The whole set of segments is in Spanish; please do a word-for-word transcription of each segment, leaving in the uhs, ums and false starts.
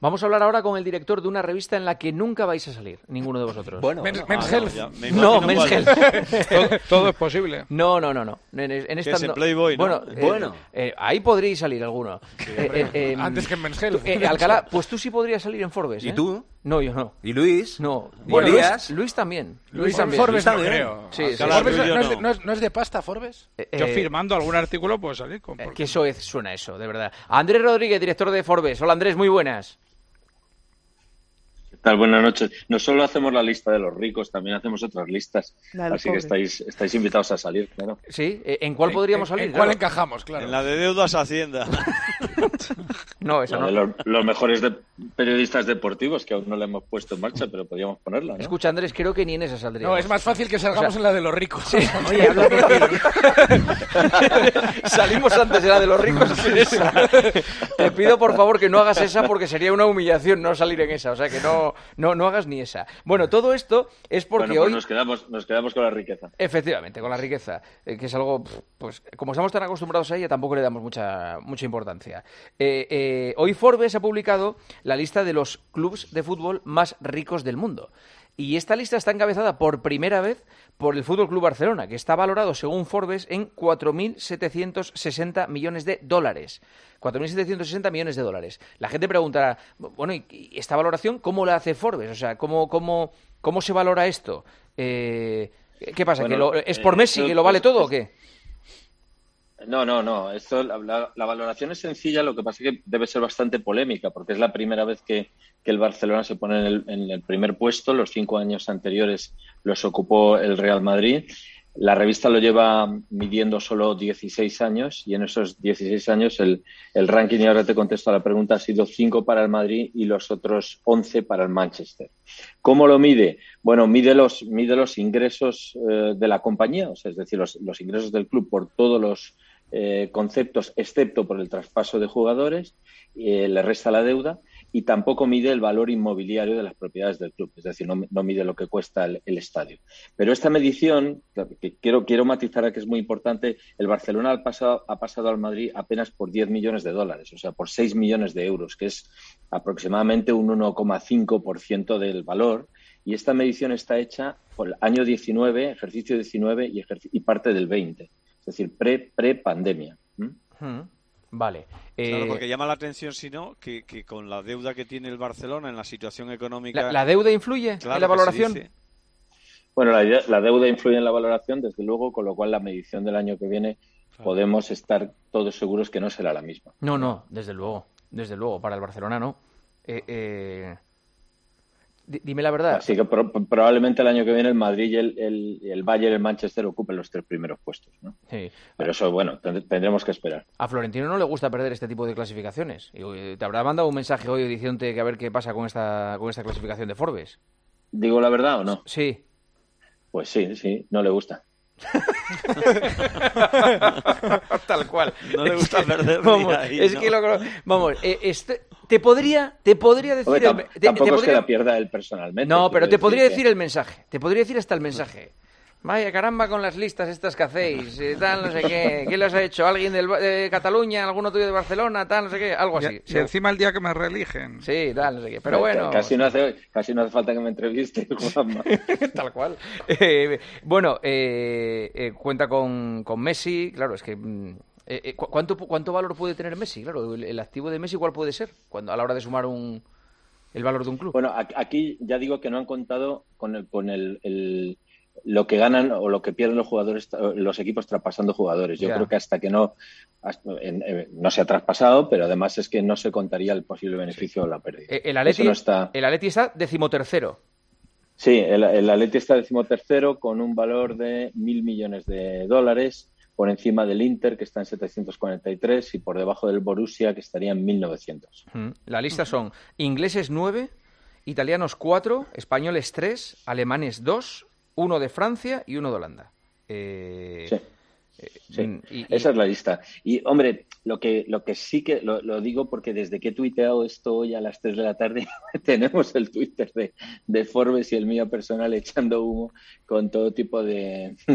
Vamos a hablar ahora con el director de una revista en la que nunca vais a salir, ninguno de vosotros. Bueno, Men, no, Men's ah, Health. no, me No, Men's Health. todo, todo es posible. No, no, no, no. En, en esta es en no. Playboy, ¿no? Bueno, eh, Bueno. eh, ahí podríais salir alguno. Eh, eh, eh, Antes que en Men's Health. eh, Alcalá, pues tú sí podrías salir en Forbes, ¿eh? ¿Y tú? No, yo no. ¿Y Luis? No. Bueno, Luis, Luis. Luis también. Luis Luis también. Forbes Luis no también. creo. Sí, sí. Alcalá, Forbes tú y yo no, es de, no. no es- no es de pasta, Forbes. Eh, Yo eh, firmando algún artículo puedo salir con... eh, que eso es, suena eso, de verdad. Andrés Rodríguez, director de Forbes. Hola Andrés, muy buenas. ¿Qué tal? Buenas noches. No solo hacemos la lista de los ricos, también hacemos otras listas. La del Así que pobre. estáis, estáis invitados a salir, claro. Sí, eh, ¿en cuál ¿En- podríamos en- salir? ¿En cuál Claro. encajamos? Claro. En la de deudas Hacienda. No, eso La de no. los, los mejores de- periodistas deportivos, que aún no la hemos puesto en marcha, pero podríamos ponerla, ¿no? Escucha Andrés, creo que ni en esa saldría. No, es más fácil que salgamos O sea- en la de los ricos. Oye, habla por ti. Salimos antes de la de los ricos que en esa. Te pido por favor que no hagas esa porque sería una humillación no salir en esa. O sea que no, no, no hagas ni esa. Bueno, todo esto es porque Bueno, pues hoy... nos quedamos, nos quedamos con la riqueza. Efectivamente, con la riqueza, eh, que es algo, pf, pues como estamos tan acostumbrados a ella, tampoco le damos mucha mucha importancia. Eh, eh, hoy Forbes ha publicado la lista de los clubes de fútbol más ricos del mundo. Y esta lista está encabezada por primera vez por el Fútbol Club Barcelona, que está valorado, según Forbes, en cuatro mil setecientos sesenta millones de dólares. cuatro mil setecientos sesenta millones de dólares. La gente preguntará, bueno, ¿y y esta valoración cómo la hace Forbes? O sea, ¿cómo, cómo, cómo se valora esto? Eh, ¿Qué pasa? ¿Que Bueno, lo- ¿Es por eh, Messi esto- que lo vale es- todo o es- qué? No, no, no. Esto, la, la- la valoración es sencilla, lo que pasa es que debe ser bastante polémica, porque es la primera vez que, que el Barcelona se pone en el, en el primer puesto. Los cinco años anteriores los ocupó el Real Madrid. La revista lo lleva midiendo solo dieciséis años y en esos dieciséis años el, el ranking, y ahora te contesto a la pregunta, ha sido cinco para el Madrid y los otros once para el Manchester. ¿Cómo lo mide? Bueno, mide los, mide los ingresos eh, de la compañía, o sea, es decir, los, los ingresos del club por todos los eh, conceptos, excepto por el traspaso de jugadores, eh, le resta la deuda, y tampoco mide el valor inmobiliario de las propiedades del club, es decir, no, no mide lo que cuesta el, el estadio. Pero esta medición, que quiero, quiero matizar a que es muy importante, el Barcelona ha pasado, ha pasado al Madrid apenas por diez millones de dólares, o sea, por seis millones de euros, que es aproximadamente un uno coma cinco por ciento del valor. Y esta medición está hecha por el año diecinueve, ejercicio diecinueve y, ejerc- y parte del veinte, es decir, pre, pre-pandemia. ¿Mm? Hmm, Vale. Claro, Eh, porque llama la atención, si no, que, que con la deuda que tiene el Barcelona en la situación económica... ¿la, la deuda influye Claro en la que se valoración? dice. Bueno, la, idea- la deuda influye en la valoración, desde luego, con lo cual la medición del año que viene podemos estar todos seguros que no será la misma. No, no, desde luego. Desde luego, para el Barcelona no. Eh, eh, di- Dime la verdad. Así que pro- probablemente el año que viene el Madrid y el, el, y el Bayern y el Manchester ocupen los tres primeros puestos, ¿no? Sí. Pero eso, bueno, tend- tendremos que esperar. A Florentino no le gusta perder este tipo de clasificaciones. Y, eh, te habrá mandado un mensaje hoy diciéndote que a ver qué pasa con esta, con esta clasificación de Forbes. ¿Digo la verdad o no? Sí. Pues sí, sí, no le gusta. Tal cual. No le gusta perder ni Vamos, ahí, es ¿no? que lo vamos, eh, este- te podría, te podría decir, Hombre, el- tam- te- te tampoco es que podría- la pierda él personalmente. no, pero quiero te podría que- decir el mensaje, te podría decir hasta el mensaje. Vaya caramba con las listas estas que hacéis, eh, tal, no sé qué. ¿Quién las ha hecho? ¿Alguien del, de Cataluña? ¿Alguno tuyo de Barcelona? Tal, no sé qué. Algo Y, así. y Sí, encima el día que me reeligen. sí, tal, no sé qué. Pero bueno, Casi no hace, casi no hace falta que me entreviste, Juanma. tal cual. Eh, bueno, eh, eh, cuenta con, con Messi, claro, es que... mm, eh, eh, ¿cu- ¿cuánto, ¿Cuánto valor puede tener Messi? Claro, el, el activo de Messi, ¿cuál puede ser? Cuando, a la hora de sumar un, el valor de un club. Bueno, a- aquí ya digo que no han contado con el, con el, el- lo que ganan o lo que pierden los jugadores, los equipos traspasando jugadores. Yo Ya. creo que hasta que no hasta- en- en- no se ha traspasado, pero además es que no se contaría el posible beneficio o la pérdida. Eh, el, Atleti, Eso no está. el Atleti está decimotercero. Sí, el, el Atleti está decimotercero con un valor de mil millones de dólares, por encima del Inter, que está en setecientos cuarenta y tres, y por debajo del Borussia, que estaría en mil novecientos. Mm. La lista son ingleses nueve, italianos cuatro, españoles tres, alemanes dos, uno de Francia y uno de Holanda. Eh, Sí. eh, Sí, mm, y- y- esa es la lista. Y, hombre, lo que, lo que sí que lo, lo digo porque desde que he tuiteado esto hoy a las tres de la tarde tenemos el Twitter de, de Forbes y el mío personal echando humo con todo tipo de,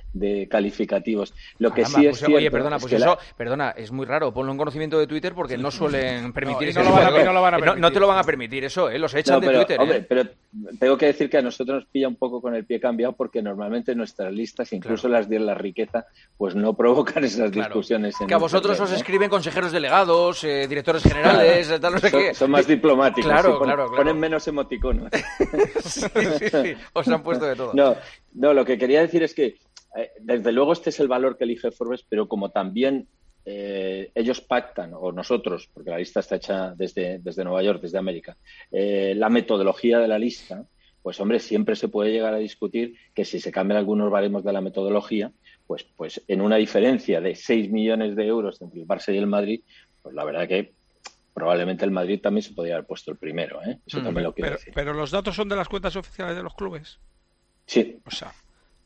de calificativos. Lo que Caramba, sí es pues, cierto... Oye, perdona, es pues que eso, la... perdona, es muy raro. Ponlo en conocimiento de Twitter porque no suelen permitir No, y ese no lo tipo van a- de y no lo van a cosas. No, no te permitir. lo van a permitir, eso, ¿eh? Los echan No, de pero, Twitter, hombre, ¿eh? pero tengo que decir que a nosotros nos pilla un poco con el pie cambiado porque normalmente nuestras listas, incluso Claro. las de la riqueza, pues no provocan esas Claro. discusiones. En Que a vosotros Internet, os ¿no? escriben consejeros delegados, eh, directores generales, Claro. tal, no sé son, qué. son más diplomáticos. Claro, sí, ponen, claro, claro. ponen menos emoticonos. Sí, sí, sí. Os han puesto de todo. No, no, lo que quería decir es que, eh, desde luego, este es el valor que elige Forbes, pero como también eh, ellos pactan, o nosotros, porque la lista está hecha desde, desde Nueva York, desde América, eh, la metodología de la lista, pues, hombre, siempre se puede llegar a discutir que si se cambian algunos baremos de la metodología, pues, pues en una diferencia de seis millones de euros entre el Barça y el Madrid, pues la verdad que probablemente el Madrid también se podría haber puesto el primero, ¿eh? Eso Mm, también lo quiero Pero, decir. pero los datos son de las cuentas oficiales de los clubes. Sí. O sea,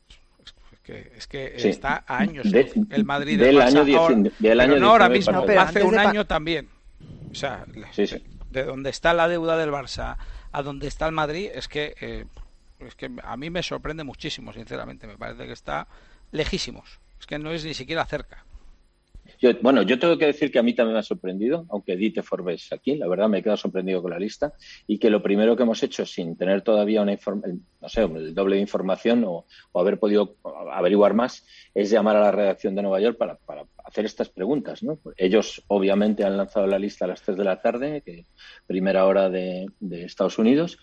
es que, es que Sí. está a años De- el Madrid del el Barça año diez- ahora, del pero año no ahora diecinueve mismo, para No, pero hace antes un de pa- año también. O sea, Sí, sí. de donde está la deuda del Barça a donde está el Madrid, es que eh, es que a mí me sorprende muchísimo, sinceramente. Me parece que está lejísimos. Es que no es ni siquiera cerca. Yo, bueno, yo tengo que decir que a mí también me ha sorprendido, aunque edite Forbes aquí, la verdad me he quedado sorprendido con la lista, y que lo primero que hemos hecho, sin tener todavía una inform- el- no sé, el doble de información o, o haber podido averiguar más, es llamar a la redacción de Nueva York para, para hacer estas preguntas, ¿no? Ellos obviamente han lanzado la lista a las tres de la tarde, que primera hora de, de Estados Unidos,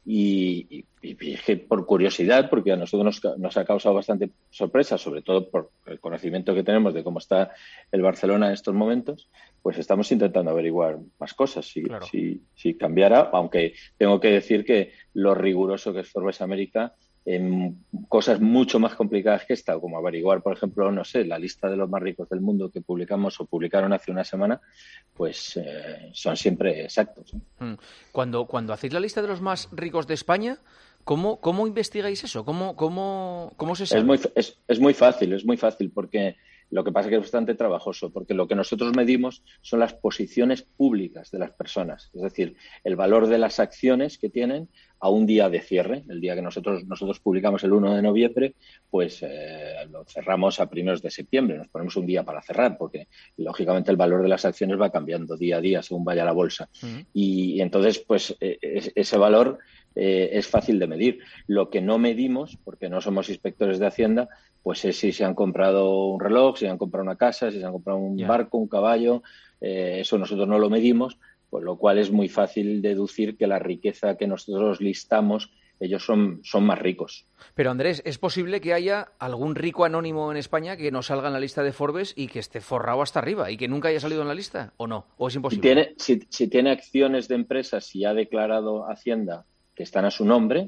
y, y, y que por curiosidad, porque a nosotros nos, nos ha causado bastante sorpresa, sobre todo por el conocimiento que tenemos de cómo está el Barcelona en estos momentos, pues estamos intentando averiguar más cosas. Si, Claro. si, si cambiara, aunque tengo que decir que lo riguroso que es Forbes América en cosas mucho más complicadas que esta, como averiguar, por ejemplo, no sé, la lista de los más ricos del mundo que publicamos o publicaron hace una semana, pues eh, son siempre exactos, ¿no? Mm. Cuando, cuando hacéis la lista de los más ricos de España, ¿cómo, cómo investigáis eso? ¿Cómo, cómo, cómo se sabe? Es muy, es, es muy fácil, es muy fácil, porque lo que pasa es que es bastante trabajoso, porque lo que nosotros medimos son las posiciones públicas de las personas, es decir, el valor de las acciones que tienen a un día de cierre. El día que nosotros nosotros publicamos el uno de noviembre, pues eh, lo cerramos a primeros de septiembre, nos ponemos un día para cerrar, porque lógicamente el valor de las acciones va cambiando día a día según vaya la bolsa. Uh-huh. Y, y entonces, pues eh, ese valor eh, es fácil de medir. Lo que no medimos, porque no somos inspectores de Hacienda, pues es si se han comprado un reloj, si han comprado una casa, si se han comprado un yeah. barco, un caballo. Eh, eso nosotros no lo medimos, por lo cual es muy fácil deducir que la riqueza que nosotros listamos, ellos son, son más ricos. Pero Andrés, ¿es posible que haya algún rico anónimo en España que no salga en la lista de Forbes y que esté forrado hasta arriba y que nunca haya salido en la lista? ¿O no? ¿O es imposible? Si tiene, si, si tiene acciones de empresas y ha declarado Hacienda que están a su nombre,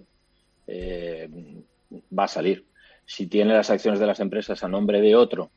eh, va a salir. Si tiene las acciones de las empresas a nombre de otro,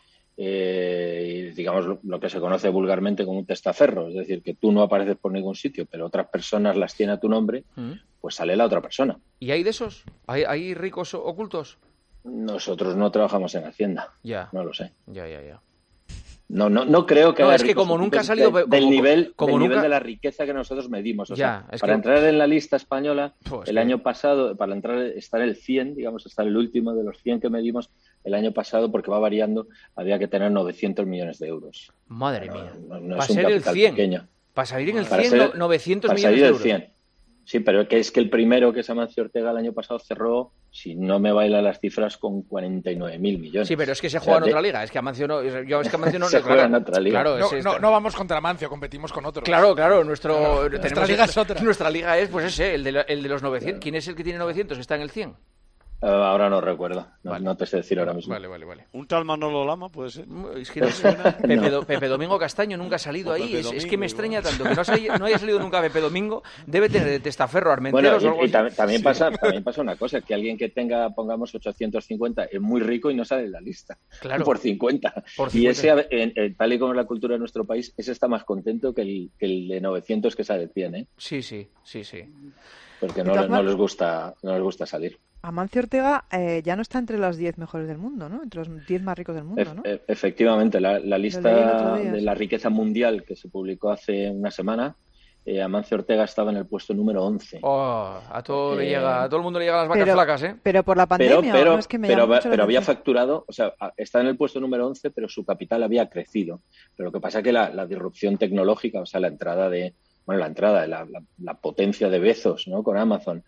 eh, digamos lo, lo que se conoce vulgarmente como un testaferro, es decir, que tú no apareces por ningún sitio, pero otras personas las tienen a tu nombre, uh-huh. pues sale la otra persona. ¿Y hay de esos? ¿Hay, hay ricos ocultos? Nosotros no trabajamos en Hacienda. Ya. No lo sé. Ya, ya, ya. No, no, no creo que no, haya es que como nunca ha salido de, como, del, nivel, como del nunca... nivel de la riqueza que nosotros medimos. O ya, sea, es para que... entrar en la lista española, pues el que... año pasado, para entrar estar el cien, digamos, estar el último de los cien que medimos el año pasado, porque va variando, había que tener novecientos millones de euros. Madre no, mía. No, no para es un ser el cien. Pequeño. Para salir en el para cien, ser, novecientos para millones salir de del euros. cien. Sí, pero que es que el primero, que es Amancio Ortega, el año pasado cerró, si no me bailan las cifras, con cuarenta y nueve mil millones. Sí, pero es que se juega o sea, en otra liga. Es que Amancio no... Yo, es que Amancio no se claro, juega en otra liga. Claro, no, es no, no vamos contra Amancio, competimos con otros. Claro, claro. Nuestro, claro tenemos nuestra liga es otra. Nuestra liga es, pues ese, el de, el de los novecientos. Claro. ¿Quién es el que tiene novecientos? ¿Está en el cien? Uh, ahora no recuerdo, no, vale. no te sé decir ahora mismo. Vale, vale, vale. Un tal Manolo Lama puede ser. Es que no sé. Pepe, no. Pepe Domingo Castaño nunca ha salido ahí. Es, Domingo, es que me extraña igual. tanto que no, haya, no haya salido nunca Pepe Domingo. Debe tener de testaferro Armenteros. Bueno, y, o algo y también, también, sí. pasa, también pasa una cosa, que alguien que tenga, pongamos, ochocientos cincuenta es muy rico y no sale en la lista. Claro. Por cincuenta. Por y cincuenta. ese, en, en, tal y como es la cultura de nuestro país, ese está más contento que el, que el de novecientos que sale cien, ¿eh? Sí, sí, sí, sí. Porque no, no, les gusta, no les gusta salir. Amancio Ortega eh, ya no está entre los diez mejores del mundo, ¿no? Entre los diez más ricos del mundo, ¿no? E- efectivamente, la, la lista de la riqueza mundial que se publicó hace una semana eh, Amancio Ortega estaba en el puesto número once. Oh, a todo le Eh, llega, a todo el mundo le llegan las vacas pero, flacas, ¿eh? pero por la Pero, pandemia, pero, ¿no? Es que me pero, llama mucho la pero había atención. facturado, o sea, está en el puesto número once, pero su capital había crecido. Pero lo que pasa es que la, la disrupción tecnológica, o sea, la entrada de, bueno, la entrada, la, la, la potencia de Bezos, ¿no? Con Amazon,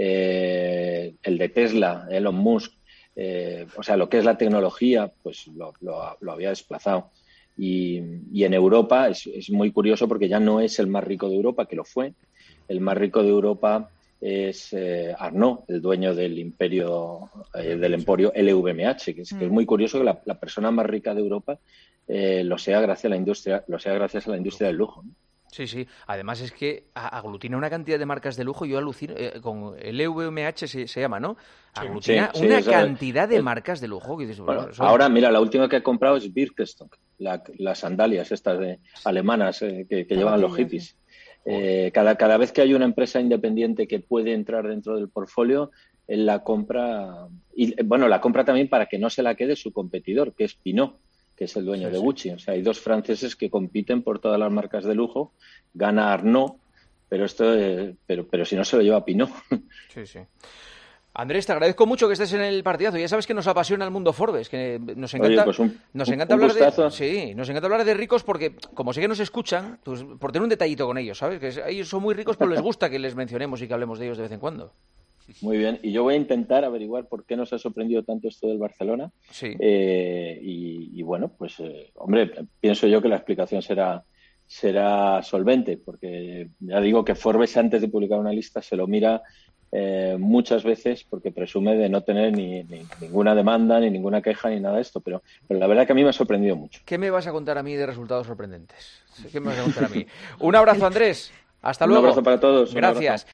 eh, el de Tesla, Elon Musk, eh, o sea, lo que es la tecnología, pues lo, lo, lo había desplazado. Y, y en Europa es, es muy curioso porque ya no es el más rico de Europa, que lo fue. El más rico de Europa es eh, Arnault, el dueño del imperio, eh, del emporio L V M H, que es, que es muy curioso que la, la persona más rica de Europa eh, lo sea gracias a la industria, lo sea gracias a la industria del lujo, ¿no? Sí, sí. Además es que aglutina una cantidad de marcas de lujo. Yo alucino, eh, con el L V M H se, se llama, ¿no? Aglutina sí, sí, una o sea, cantidad de eh, marcas de lujo. Que dices, bueno, bueno, son... ahora, mira, la última que he comprado es Birkenstock, la, las sandalias estas de, alemanas eh, que, que llevan los hippies. Eh, cada, cada vez que hay una empresa independiente que puede entrar dentro del portfolio, él la compra, y bueno, la compra también para que no se la quede su competidor, que es Pinot, que es el dueño sí, de Gucci. Sí. O sea, hay dos franceses que compiten por todas las marcas de lujo, gana Arnault, pero esto, eh, pero, pero si no se lo lleva Pinot. Sí, sí. Andrés, te agradezco mucho que estés en el partidazo. Ya sabes que nos apasiona el mundo Forbes, que nos encanta, Oye, pues un, nos un, encanta un hablar gustazo. de, sí, nos encanta hablar de ricos porque como sé que nos escuchan, pues por tener un detallito con ellos, ¿sabes? Que ellos son muy ricos, pero les gusta que les mencionemos y que hablemos de ellos de vez en cuando. Muy bien, y yo voy a intentar averiguar por qué nos ha sorprendido tanto esto del Barcelona. Sí. Eh, y, y bueno, pues, eh, hombre, pienso yo que la explicación será será solvente, porque ya digo que Forbes antes de publicar una lista se lo mira eh, muchas veces porque presume de no tener ni, ni ninguna demanda, ni ninguna queja, ni nada de esto, pero, pero la verdad que a mí me ha sorprendido mucho. ¿Qué me vas a contar a mí de resultados sorprendentes? ¿Qué me vas a contar a mí? Un abrazo, Andrés. Hasta luego. Un abrazo para todos. Gracias.